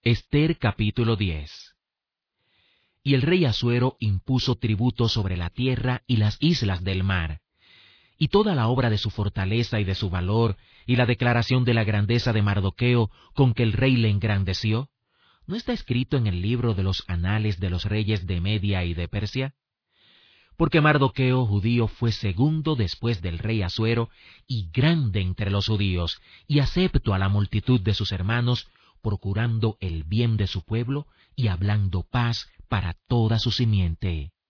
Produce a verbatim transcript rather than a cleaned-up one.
Ester capítulo diez. Y el rey Asuero impuso tributo sobre la tierra y las islas del mar. Y toda la obra de su fortaleza y de su valor, y la declaración de la grandeza de Mardoqueo con que el rey le engrandeció, ¿no está escrito en el libro de los anales de los reyes de Media y de Persia? Porque Mardoqueo judío fue segundo después del rey Asuero, y grande entre los judíos, y acepto a la multitud de sus hermanos, procurando el bien de su pueblo y hablando paz para toda su simiente.